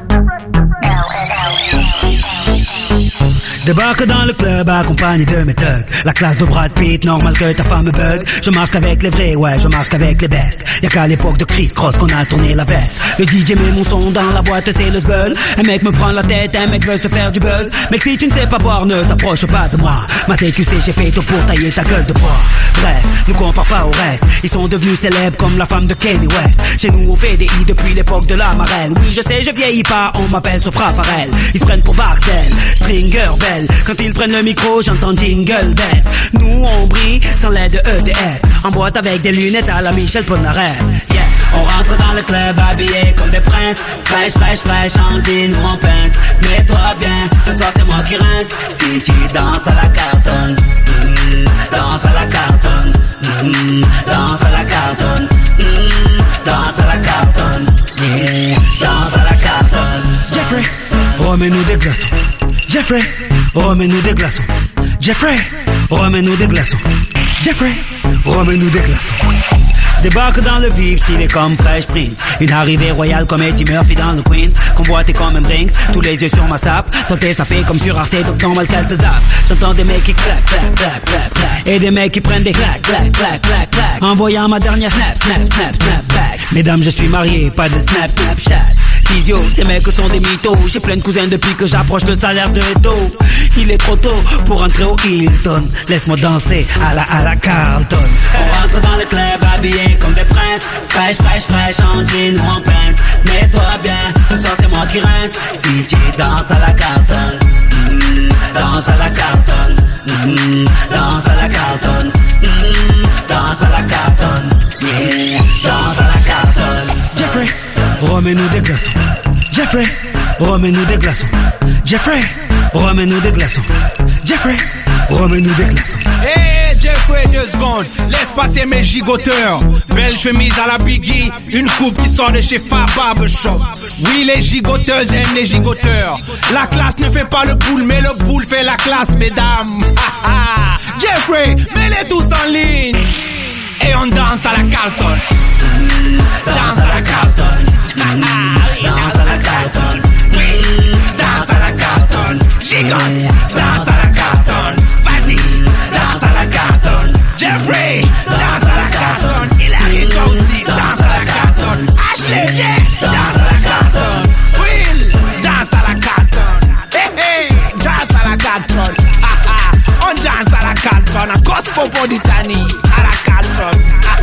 Je débarque dans le club accompagné de mes thugs. La classe de Brad Pitt, normal que ta femme bug. Je marche qu'avec les vrais, ouais, je marche qu'avec les bestes. Y'a qu'à l'époque de Chris Cross qu'on a tourné la veste. Le D J met mon son dans la boîte, c'est le zbeul. Un mec me prend la tête, un mec veut se faire du buzz. Mec, si tu ne sais pas boire, ne t'approche pas de moi. Ma C Q C, j'ai péto pour tailler ta gueule de bois. Bref, nous compare pas au reste. Ils sont devenus célèbres comme la femme de Kanye West. Chez nous on fait des i depuis l'époque de la marelle. Oui je sais je vieillis pas, on m'appelle Sopra Farel. Ils se prennent pour Barcel, Stringer Bell. Quand ils prennent le micro j'entends Jingle Bells. Nous on brille sans l'aide de E D F. En boîte avec des lunettes à la Michel Polnareff. Yeah. On rentre dans le club habillé comme des princes. Fraîche, fraîche, fraîche, en jean ou en pince. Mets-toi bien, ce soir c'est moi qui rince. Si tu danses à la cartonne, mm, danse à la cartonne, mm, danse à la cartonne, mm, danse à la cartonne, yeah, danse à la cartonne. Jeffrey, remets-nous des glaçons. Jeffrey, remets-nous des glaçons. Jeffrey, remets-nous des glaçons. Jeffrey, remets-nous des glaçons. Débarque dans le V I P, stylé comme Fresh Prince. Une arrivée royale comme Eddie Murphy dans le Queens. Convoité comme un Brinks, tous les yeux sur ma sape. Tenté sapé comme sur Arte, donc normal qu'elle te zappe. J'entends des mecs qui claquent, claquent, claquent, claquent, claquent. Et des mecs qui prennent des claques, claques, claques, claques, claques. Envoyant ma dernière snap, snap, snap, snap back. Mesdames, je suis marié, pas de snap, snapchat. Physio, ces mecs sont des mythos. J'ai plein de cousins depuis que j'approche le salaire de dos. Il est trop tôt pour entrer au Hilton. Laisse-moi danser à la à la Carlton. On rentre dans le club habillé comme des princes. Fraîche, fraîche, fraîche, en jean ou en pince. Mets-toi bien, ce soir c'est moi qui rince. Si tu danses à la Carlton, mm, danse à la Carlton, mm, danse à la Carlton, mm, danse à la Carlton, yeah, danse à la Carlton. Jeffrey, remets-nous des glaçons. Jeffrey, remets-nous des glaçons. Jeffrey, remets-nous des glaçons. Jeffrey, remets-nous des glaçons. Hey Jeffrey, deux secondes, laisse passer mes gigoteurs. Belle chemise à la Biggie, une coupe qui sort de chez Fab Barbershop. Oui, les gigoteuses aiment les gigoteurs. La classe ne fait pas le boule, mais le boule fait la classe, mesdames. Jeffrey, mets-les tous en ligne. Et on danse à la Carlton. Danse à la Carlton. Danse à la Carlton. Oui, danse à la Carlton. Gigote, danse à la Carlton. Vas-y, danse à la Carlton. Jeffrey, danse à la Carlton. Il arrive toi aussi, danse à la Carlton. Ashley, yeah, danse à la Carlton. Will, danse à la Carlton. Hey, hey, danse à la Carlton. On danse à la Carlton. À Cosmopolitanie, à la Carlton.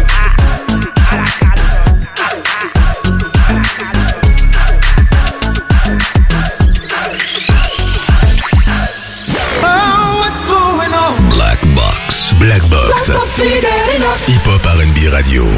À la Carlton. Oh, what's going on? Black Box. Black Box. Hip Hop R and B Radio.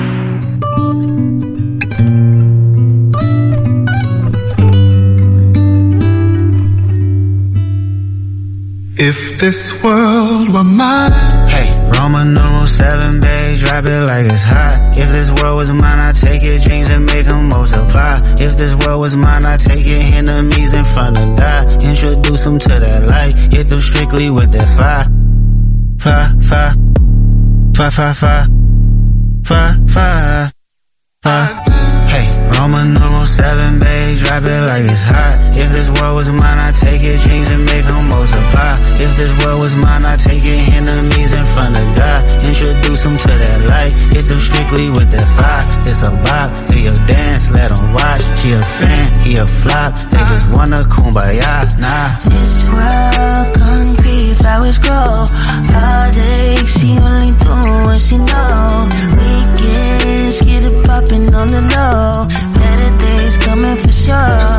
If this world were mine. Hey, Roman numeral seven, babe, drop it like it's hot. If this world was mine, I'd take your dreams and make them multiply. If this world was mine, I'd take your enemies in front of God. Introduce them to that light, hit them strictly with that fire. Fire, fire, fire, fire, fire, fire, fire, fire. Hey, Roman numeral seven, babe, drop it like it's hot. If this world was mine, I'd take your dreams and make them multiply. If this world was mine, I'd take your enemies in front of God. Introduce them to that light, hit them strictly with that fire. This a vibe, they a dance, let them watch. She a fan, he a flop, they just wanna kumbaya, nah. This world concrete, flowers grow. Heartache, she only do what she know. Weekends, get it poppin' on the low. Better days coming for sure.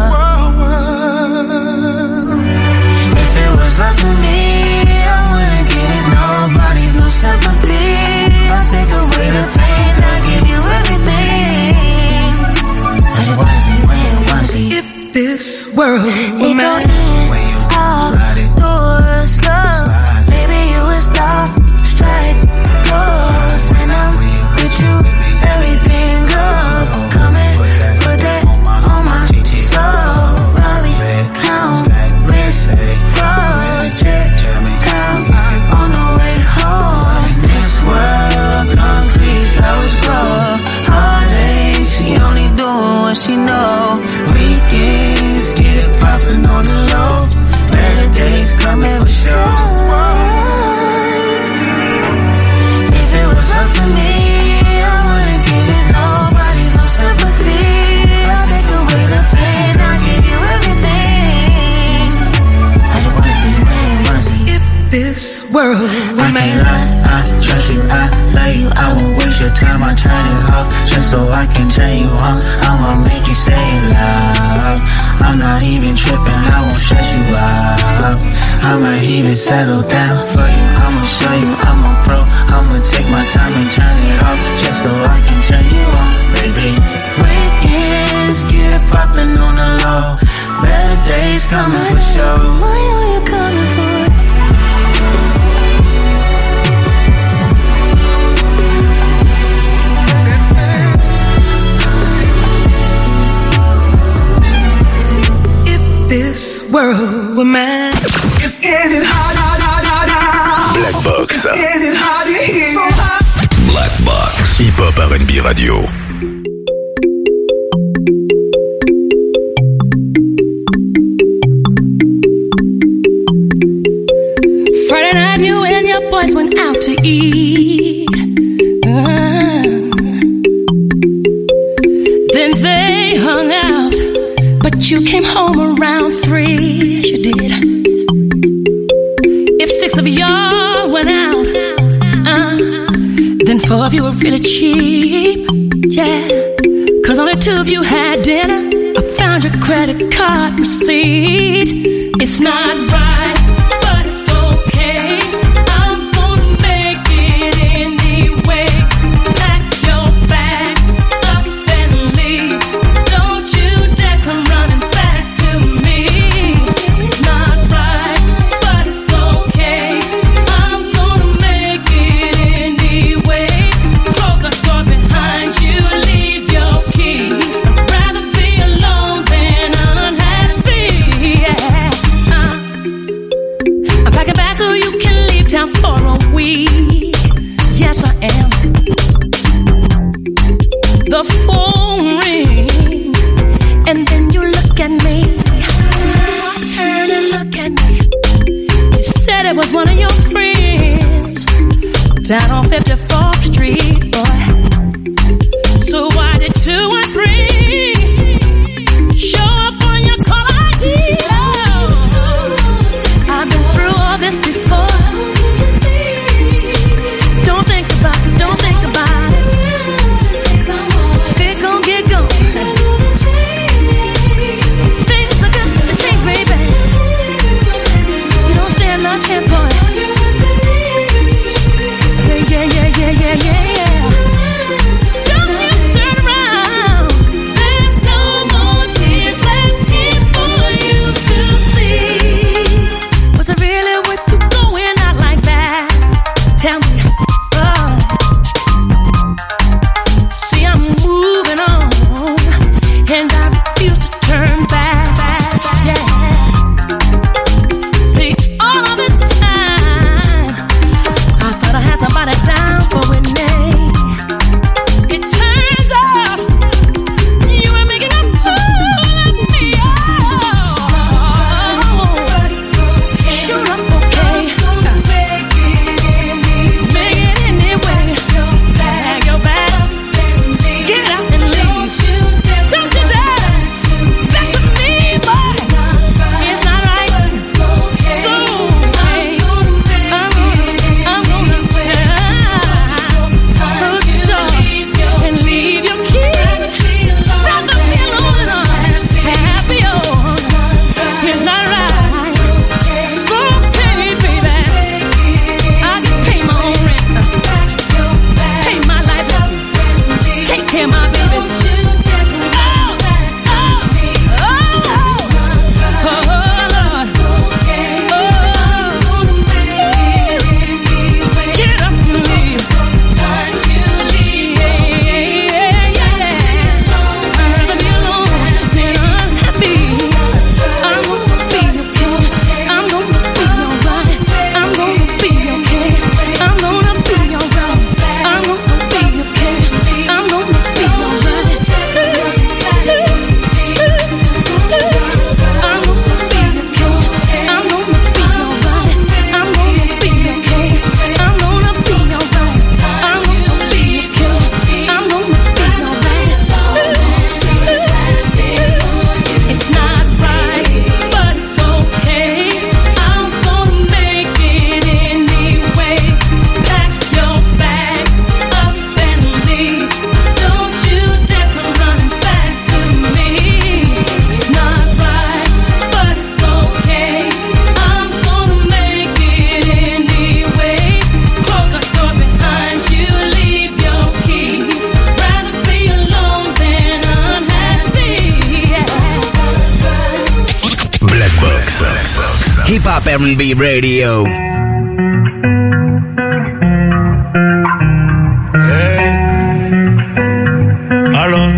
If it was up to me, I wouldn't give it nobody's no sympathy. I'll take away the pain, I'll give you everything. I just wanna see when, wanna see if this world were mine. Out, doors slow. Maybe you was lost, strike close, and I'm with you. Everything goes. Come and put that on my soul. Bobby, count, wrist, project, count on the way home. This world, concrete, flowers grow. Heartache, she only doing what she know. Weekends, get it poppin' on the low. Better days coming for sure. If it was up to me, I wouldn't give it nobody's no sympathy. I'll take away the pain, I'll give you everything. I just wanna see when, wanna see if this world were I mine. can't lie, I trust you, I love you. I won't waste your time, I turn it off just so I can turn you on. I'ma make you say love. I'm not even tripping, I won't stress you out. I might even settle down for you, I'ma show you I'm a pro. I'ma take my time and turn it off just so I can turn you on, baby. Weekends, get it poppin' on the low. Better days coming for sure. I know you're coming for it. If this world were mine, it's getting hot, hot, hot, hot, hot. Black Box. It's getting hot in here. So hot. Black Box. Hip Hop R and B Radio. Friday night, you and your boys went out to eat. Uh, then they hung out, but you came home around three. Yes, you did. If six of y'all went out, uh, then four of you were really cheap. Yeah, cause only two of you had dinner. I found your credit card receipt. It's not right, but it's okay. I'm gonna make it anyway. Pack your bag up and leave. Don't you dare come running back to me. It's not right, but it's okay. I'm gonna make it anyway. Close the door behind you, leave your key. I'd rather be alone than unhappy. Yeah. Uh. Hip Hop R and B Radio. Hey, alors.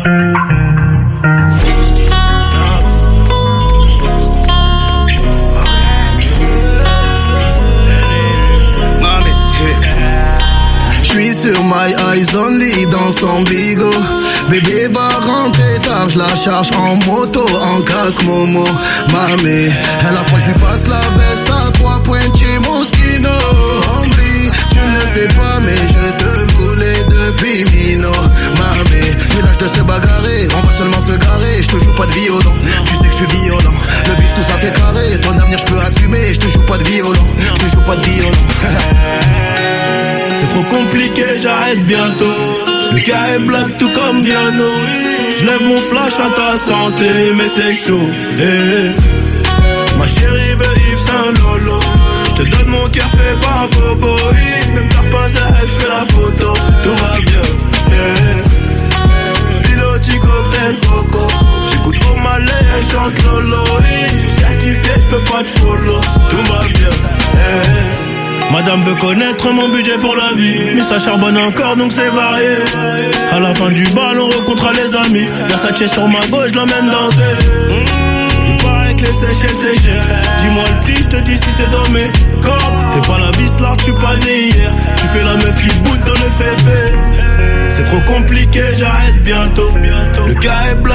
J'suis sur my eyes only dans son bigot. Bébé va rentrer tard, je la charge en moto, en casque Momo. Mamé, à la fois je lui passe la veste à trois points chez Moschino. Hombre, tu ne le sais pas mais je te voulais depuis Mino. Mamé, plus l'âge de se bagarrer, on va seulement se garer. Je te joue pas de violon, tu sais que je suis violent. Le bif tout ça c'est carré, ton avenir je peux assumer. Je te joue pas de violon, je te joue pas de violon. C'est trop compliqué, j'arrête bientôt. Le cas est black tout comme Viano. J'lève mon flash à ta santé, mais c'est chaud. Hey. Ma chérie veut Yves Saint Lolo. J'te donne mon cœur fait par Bobo. Même t'as pas ça, elle fait la photo. Tout va bien. Hey. Piloti cocktail coco. J'écoute au malais, elle chante Lolo. J'suis certifié, j'peux pas te follow. Tout va bien. Hey. Madame veut connaître mon budget pour la vie, mais ça charbonne encore donc c'est varié. À la fin du bal on rencontre les amis. Versace sur ma gauche, je l'emmène danser. mmh, Il paraît que les Seychelles c'est cher. Dis-moi le prix, je te dis si c'est dans mes corps. Fais pas la vislarde, tu pas né hier. Tu fais la meuf qui boude dans le féfé. C'est trop compliqué, j'arrête bientôt. Le cas est black